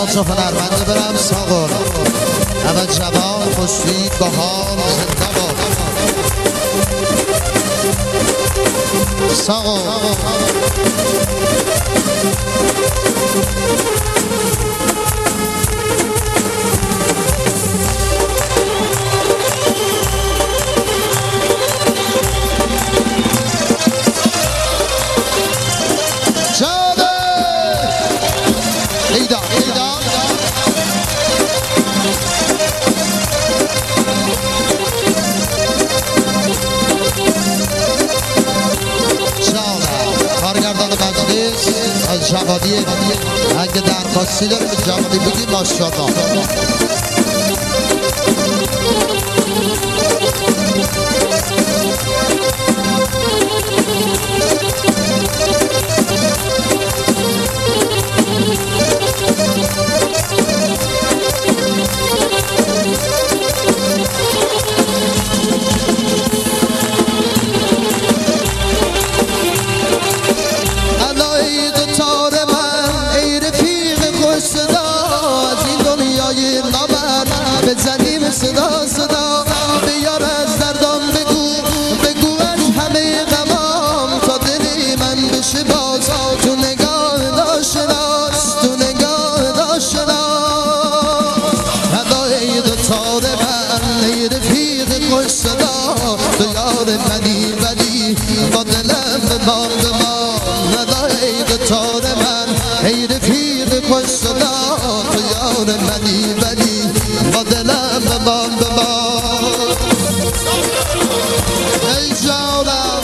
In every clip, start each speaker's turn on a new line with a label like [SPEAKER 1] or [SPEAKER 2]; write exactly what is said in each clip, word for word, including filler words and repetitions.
[SPEAKER 1] ناز و هنرمند برم ساغر اول جوان خوشوید با حال زنده باد ساغر از جوادی اگه درخواستی داره به جوادی بگی ماشاءالله
[SPEAKER 2] بزنیم صدا صدا بیار از دردام بگو بگو از همه غمام تا دلی من بشه باز تو نگاه ناشناس تو نگاه ناشناس هدای دوتار من ای رفیق خوش صدا تو یار منی ولی با دلم بمان بمان هدای دوتار من ای رفیق خوش صدا تو یار منی ولی با دلم بمان بمان ای جانم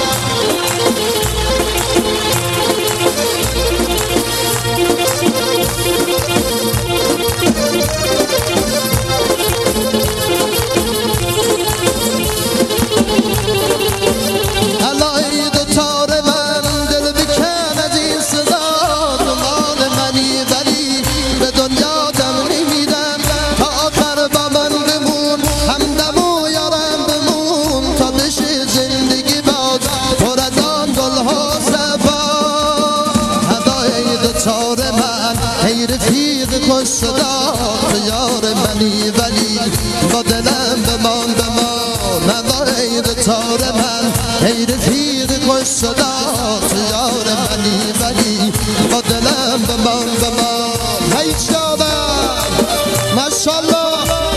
[SPEAKER 2] الهی دوتار من دل بکن از این صدا تو مال منی ولی به دنیا دم نمیدم تا آخر با من بمون همدم و یارم بمون تا بشه زندگی باز پر از آن گلها صفا هدای دوتار من ای رفیق خوش صدا تو یار منی ولی با دلم بمان بمان هدای دوتار من ای رفیق خوش صدا تو یار منی ولی با دلم بمان بمان ای جانم ماشاءالله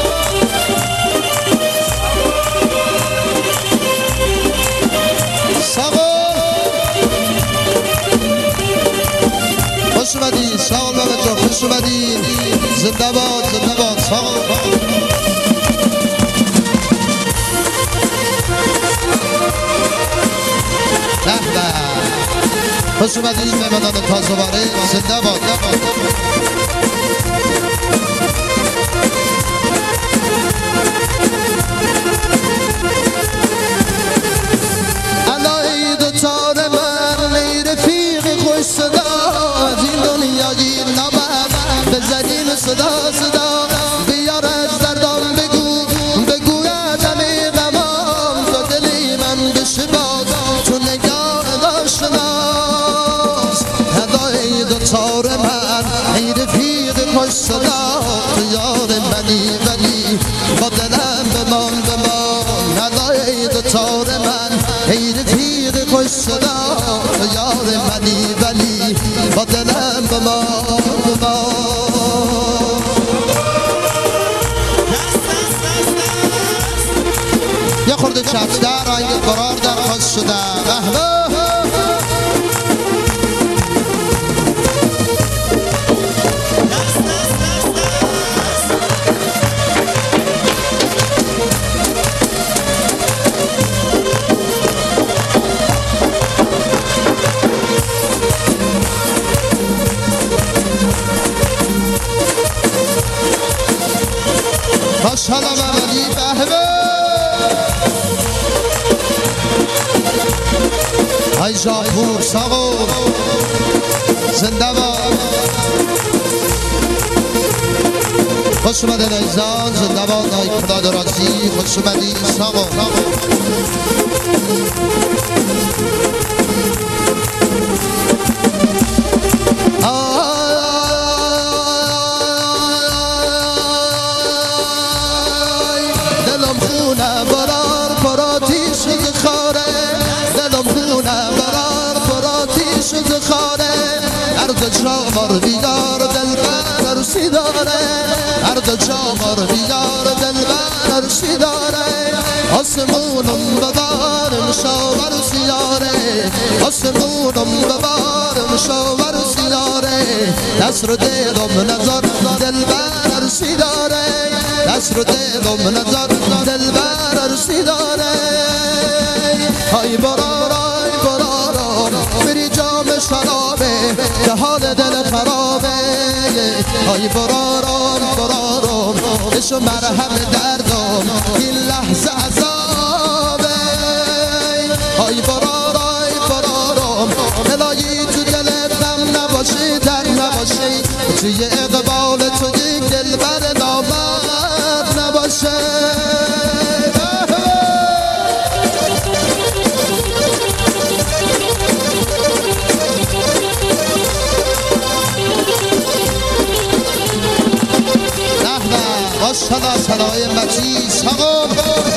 [SPEAKER 2] خوش اومدین ساغر بابا جان خوش اومدین زنده باد زنده باد ساغر خوش اومدین مهمانان تازه‌واره زنده باد الهی دوتار من ای رفیق خوش صدا از این دنیای نامم بزنین صدا صدا بیار از دردام بگو بگو از همه غمام تا دلی من بشه باز تو نگاه ناشناس هدای دوتار من ای رفیق خوش صدا تو یار منی ولی با دلم بمان بمان هدای دوتار من ای رفیق خوش صدا تو یار منی ولی با دلم بمان بمان یه خورده چپتر رنگ قرار درخواست شده احبه خوشحالم عملی بهبه ای جاپور ساغر زنده باد خوش اومدین عزیزان زنده باد ای خدا درازی خوش اومدین ساغر برار پراتی شد خاره دلم خونه برار پراتی شد خاره هر چامار بیدار دلبر عروسی داره هر چامار بیدار دلبر عروسی داره آسمونم ببار مشاور سیاره آسمونم ببار مشاور سیاره دست رو دلم نظر دلبر عروسی داره دست رو دلم نظر دلبر عروسی داره های برار های برار بری جام شرابه که حال دل خرابه های برارم برارم بشو مرهم دردم این لحظه عذابه های برار های برارم الهی تو دلت غم نباشی در نباشی توی اقبال تو یک دلبر نامرد نباشه
[SPEAKER 1] ماشاءالله صدای مجیز همون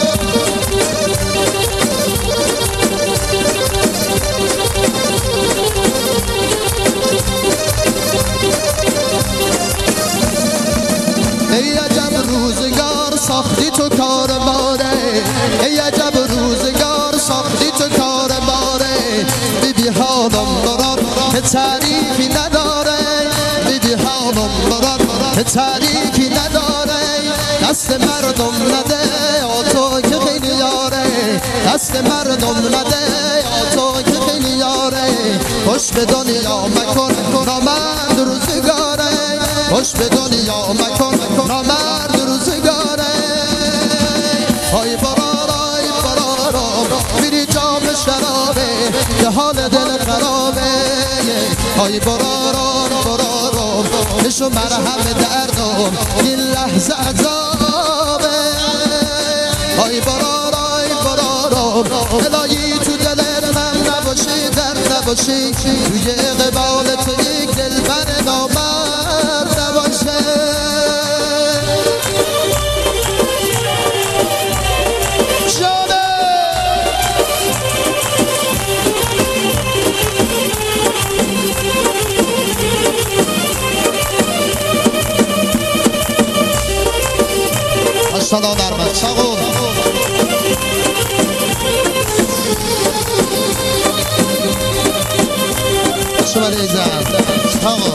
[SPEAKER 2] ای عجب روزگار ساختی تو کار باره ای عجب روزگار ساختی تو کار باره بیبی حالم برات که تعریفی نداره بیبی حالم برات که تعریفی نداره دست مردم نده تو که خیلی یاره دست مردم نده تو که خیلی یاره خوش به دنیا مکن نامرد روزگاره خوش به دنیا مکن نامرد روزگاره های برار های برارم میری جام شرابه که حال دل خرابه های برارم برارم بشو مرهم دردم این لحظه عذابه های برار های برارم الهی تو دلت غم نباشی در نباشی توی اقبال تو یک دلبر نامرد نباشه جانه
[SPEAKER 1] ماشاءالله نرمت ساقون شما لیزم ساقون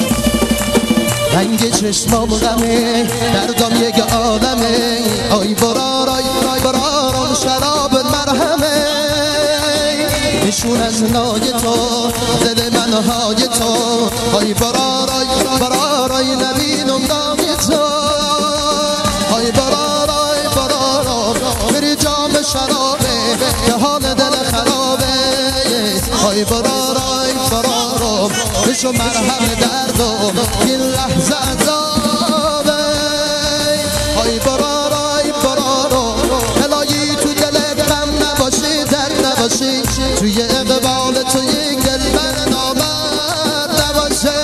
[SPEAKER 2] رنگ چشمام غمه دردم یک عالمه آی برار آی برارم شراب مرهمه نشون از نای تو دل من های تو آی برار آی برار آی نبینم دامی تو آی برار آی برارم بری جام شرابه که حال دل خرابه آی برار آی برارم بشو مرهم دردم این لحظه عذابه آی برار آی برارم الهی تو دلت غم نباشی در نباشی توی اقبال تو یک دلبر نامرد نباشه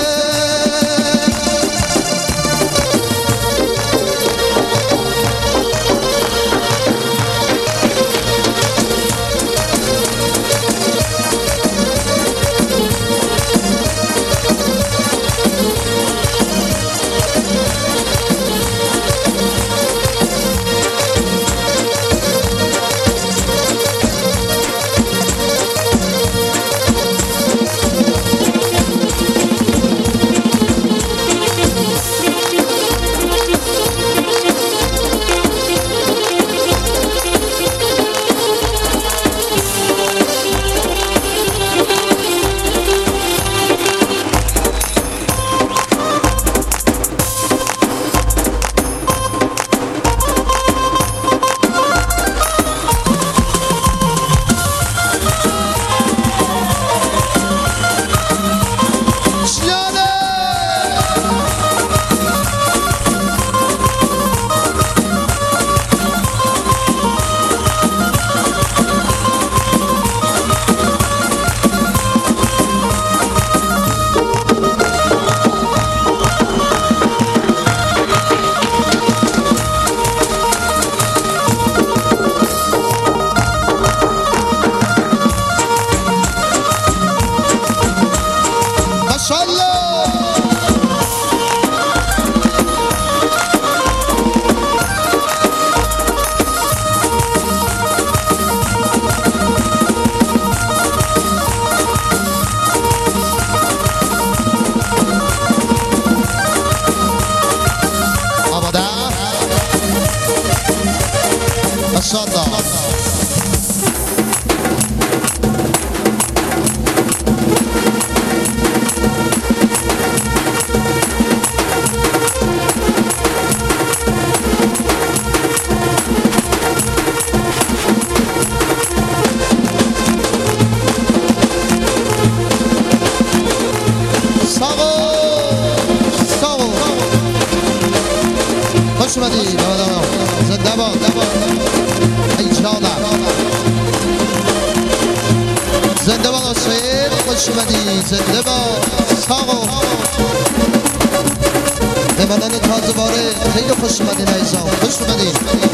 [SPEAKER 1] ماشاءالله. خوش اومدی زنده باد ای جانم زنده باد آسیر خوش اومدی زنده باد ساقو به منان تازه باره خیلی خوش اومدی نیزان خوش اومدی